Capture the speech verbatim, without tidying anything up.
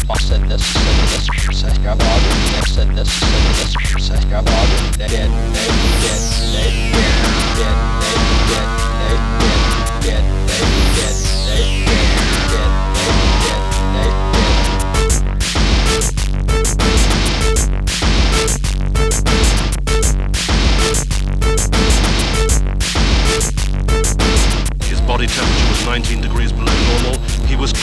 said this, said this, said God, said this, said this, said God, dead, dead, dead, dead, dead, dead, dead, dead, dead, dead, dead, dead, dead, dead,